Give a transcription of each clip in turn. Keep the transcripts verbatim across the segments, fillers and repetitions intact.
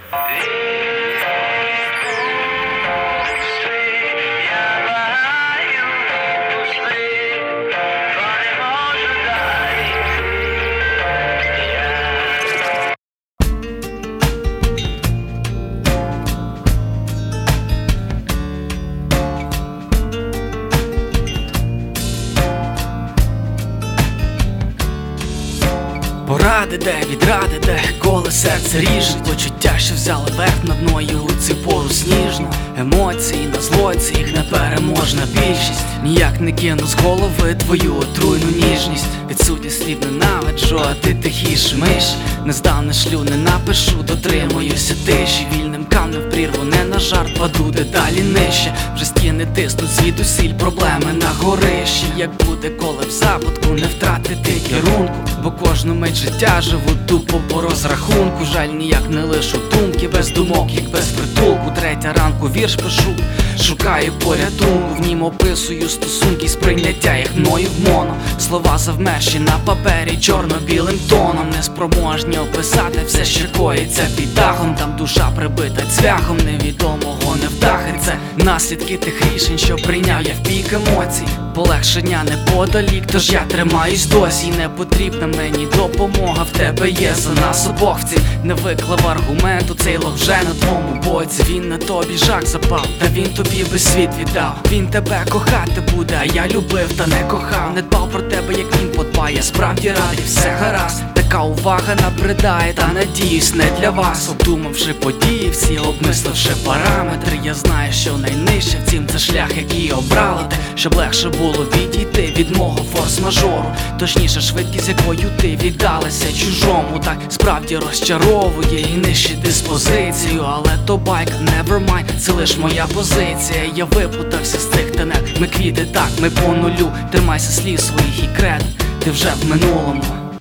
Поради де, відради де, коли серце ріже, почуття, що взяли верх над мною у цю пору сніжну. Емоції на злоці, їх непереможна більшість. Ніяк не кину з голови твою отруйну ніжність. Відсутність слів ненавиджу, а ти тихіше миш. Не здав, не шлю, не напишу, дотримуюся тиші. Вільним камнем в прірву, не на жарт, паду дедалі нижче. Вже стіни тиснуть звідусіль, проблеми на горищі. Як буде, коли в западку не втратити керунку, бо кожну мить життя живу тупо по розрахунку. Жаль, ніяк не лишу думки, без думок, як без притулку. Третя ранку вірш пишу, шукаю порятунку. В нім описую стосунки, сприйняття їх мною в моно. Слова завмерші на папері чорно-білим тоном. Неспроможні описати все, що коїться під дахом. Там душа прибита цвяхом невідомого невдахи. Це наслідки тих рішень, що прийняв я в пік емоцій. Полегшення неподалік, тож я тримаюсь досі. Не потрібна мені допомога, в тебе є за нас обох. В цій не виклав аргументу, цей лох вже на твоєму боці. Він на тобі жах запав, та він тобі весь світ віддав. Він тебе кохати буде, а я любив та не кохав. Не дбав про тебе, як він подбає, справді радий, все гаразд. Така увага набридає, та надіюсь, не для вас. Обдумавши події всі, обмисливши параметри, я знаю, що найнижче, втім це шлях, який обрала ти, щоб легше було відійти від мого форс-мажору. Точніше, швидкість, якою ти віддалася чужому. Так справді розчаровує і нищить диспозицію. Але то байка, never mind, це лиш моя позиція. Я виплутався з цих тенет, ми квіти, так, ми по нулю. Тримайся слів своїх і кред, ти вже в минулому.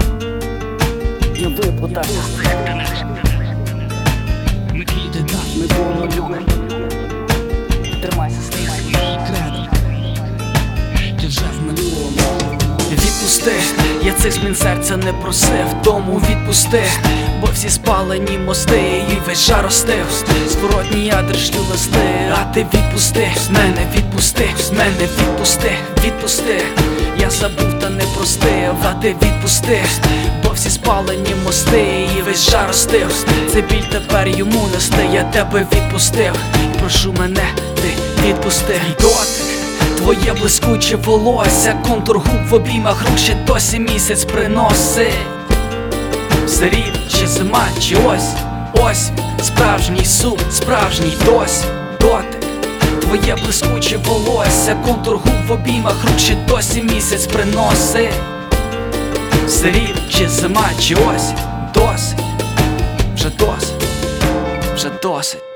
Я виплутався з цих тенет, ми квіти, так, ми по нулю. Тримайся слів своїх і кред, ти вже в минулому. Відпусти, я цих змін серця не просив, тому відпусти, бо всі спалені мости і весь жар остив. Зворотні ядри шлю листи, а ти відпусти, мене відпусти, мене відпусти, відпусти. Я забув та не простив, а ти відпусти, бо всі спалені мости і весь жар остив. Це біль тепер йому нести, я тебе відпустив. Прошу мене, ти відпусти. Дотик, твоє блискуче волосся, контур губ в обіймах рук ще досі місяць приносить. Все рівно, чи зима, чи ось, ось справжній сум, справжній досі, дотик. Твоє блискуче волосся, контур губ в обіймах рук ще досі місяць приносить. Все рівно, чи зима, чи ось, досить, вже досить, вже досить.